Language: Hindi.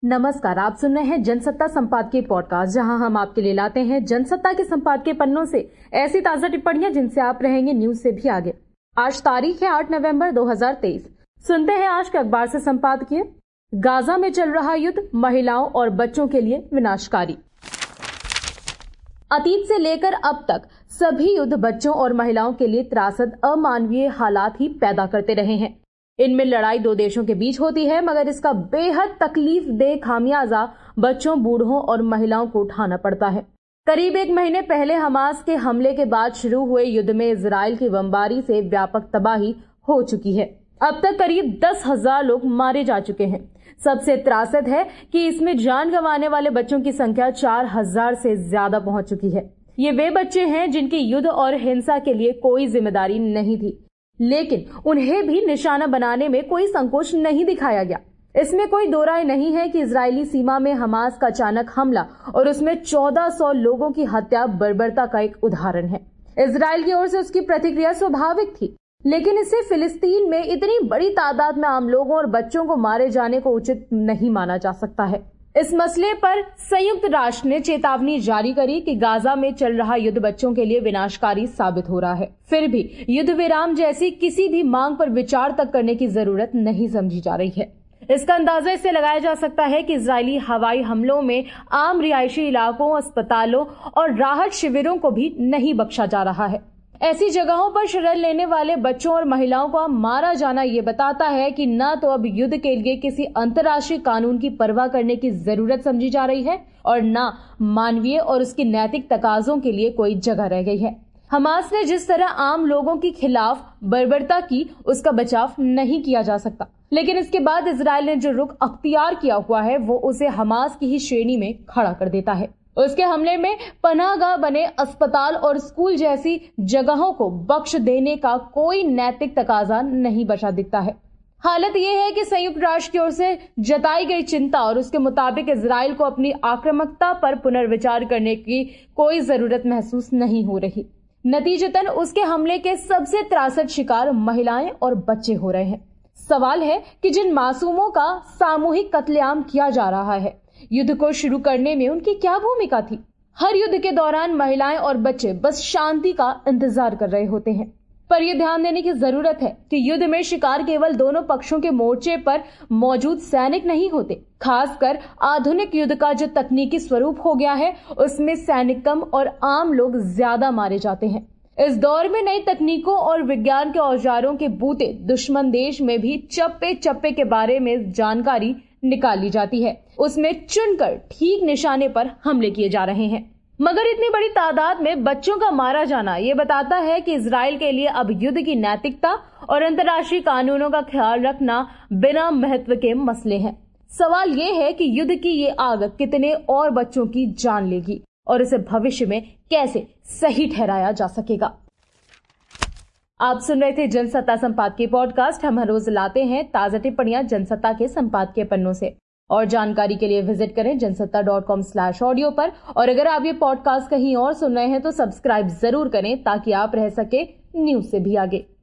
नमस्कार, आप सुन रहे हैं जनसत्ता संपादकीय पॉडकास्ट, जहां हम आपके लिए लाते हैं जनसत्ता के संपादकीय पन्नों से ऐसी ताजा टिप्पणियां जिनसे आप रहेंगे न्यूज से भी आगे। आज तारीख है 8 नवंबर 2023। सुनते हैं आज के अखबार से संपादकीय। गाजा में चल रहा युद्ध महिलाओं और बच्चों के लिए विनाशकारी। अतीत से लेकर अब तक सभी युद्ध बच्चों और महिलाओं के लिए त्रासद अमानवीय हालात ही पैदा करते रहे हैं। इनमें लड़ाई दो देशों के बीच होती है, मगर इसका बेहद तकलीफदेह खामियाजा बच्चों, बूढ़ों और महिलाओं को उठाना पड़ता है। करीब एक महीने पहले हमास के हमले के बाद शुरू हुए युद्ध में इजराइल की बमबारी से व्यापक तबाही हो चुकी है। अब तक करीब 10,000 लोग मारे जा चुके हैं। सबसे त्रासद है कि इसमें जान गंवाने वाले बच्चों की संख्या 4,000 से ज्यादा पहुंच चुकी है। ये वे बच्चे हैं जिनकी युद्ध और हिंसा के लिए कोई जिम्मेदारी नहीं थी, लेकिन उन्हें भी निशाना बनाने में कोई संकोच नहीं दिखाया गया। इसमें कोई दो राय नहीं है कि इजरायली सीमा में हमास का अचानक हमला और उसमें 1400 लोगों की हत्या बर्बरता का एक उदाहरण है। इजराइल की ओर से उसकी प्रतिक्रिया स्वाभाविक थी, लेकिन इससे फिलिस्तीन में इतनी बड़ी तादाद में आम लोगों और बच्चों को मारे जाने को उचित नहीं माना जा सकता है। इस मसले पर संयुक्त राष्ट्र ने चेतावनी जारी करी कि गाजा में चल रहा युद्ध बच्चों के लिए विनाशकारी साबित हो रहा है। फिर भी युद्ध विराम जैसी किसी भी मांग पर विचार तक करने की जरूरत नहीं समझी जा रही है। इसका अंदाजा इससे लगाया जा सकता है कि इजरायली हवाई हमलों में आम रिहायशी इलाकों, अस्पतालों और राहत शिविरों को भी नहीं बख्शा जा रहा है। ऐसी जगहों पर शरण लेने वाले बच्चों और महिलाओं का मारा जाना ये बताता है कि न तो अब युद्ध के लिए किसी अंतर्राष्ट्रीय कानून की परवाह करने की जरूरत समझी जा रही है और न मानवीय और उसकी नैतिक तकाजों के लिए कोई जगह रह गई है। हमास ने जिस तरह आम लोगों के खिलाफ बर्बरता की, उसका बचाव नहीं किया जा सकता, लेकिन इसके बाद इजराइल ने जो रुख अख्तियार किया हुआ है वो उसे हमास की ही श्रेणी में खड़ा कर देता है। उसके हमले में पनाहगाह बने अस्पताल और स्कूल जैसी जगहों को बख्श देने का कोई नैतिक तकाजा नहीं बचा दिखता है। हालत यह है कि संयुक्त राष्ट्र की ओर से जताई गई चिंता और उसके मुताबिक इजराइल को अपनी आक्रामकता पर पुनर्विचार करने की कोई जरूरत महसूस नहीं हो रही। नतीजतन उसके हमले के सबसे त्रासद शिकार महिलाएं और बच्चे हो रहे हैं। सवाल है कि जिन मासूमों का सामूहिक कत्लेआम किया जा रहा है, युद्ध को शुरू करने में उनकी क्या भूमिका थी? हर युद्ध के दौरान महिलाएं और बच्चे बस शांति का इंतजार कर रहे होते हैं, पर यह ध्यान देने की जरूरत है कि युद्ध में शिकार केवल दोनों पक्षों के मोर्चे पर मौजूद सैनिक नहीं होते। खासकर आधुनिक युद्ध का जो तकनीकी स्वरूप हो गया है, उसमें सैनिक कम और आम लोग ज्यादा मारे जाते हैं। इस दौर में नई तकनीकों और विज्ञान के औजारों के बूते दुश्मन देश में भी चप्पे चप्पे के बारे में जानकारी निकाली जाती है। उसमें चुनकर ठीक निशाने पर हमले किए जा रहे हैं। मगर इतनी बड़ी तादाद में बच्चों का मारा जाना ये बताता है कि इजराइल के लिए अब युद्ध की नैतिकता और अंतर्राष्ट्रीय कानूनों का ख्याल रखना बिना महत्व के मसले हैं। सवाल ये है कि युद्ध की ये आग कितने और बच्चों की जान लेगी और इसे भविष्य में कैसे सही ठहराया जा सकेगा। आप सुन रहे थे जनसत्ता संपादकीय पॉडकास्ट। हम हर रोज लाते हैं ताजा टिप्पणियां जनसत्ता के संपादकीय पन्नों से। और जानकारी के लिए विजिट करें jansatta.com/audio पर। और अगर आप ये पॉडकास्ट कहीं और सुन रहे हैं तो सब्सक्राइब जरूर करें ताकि आप रह सके न्यूज से भी आगे।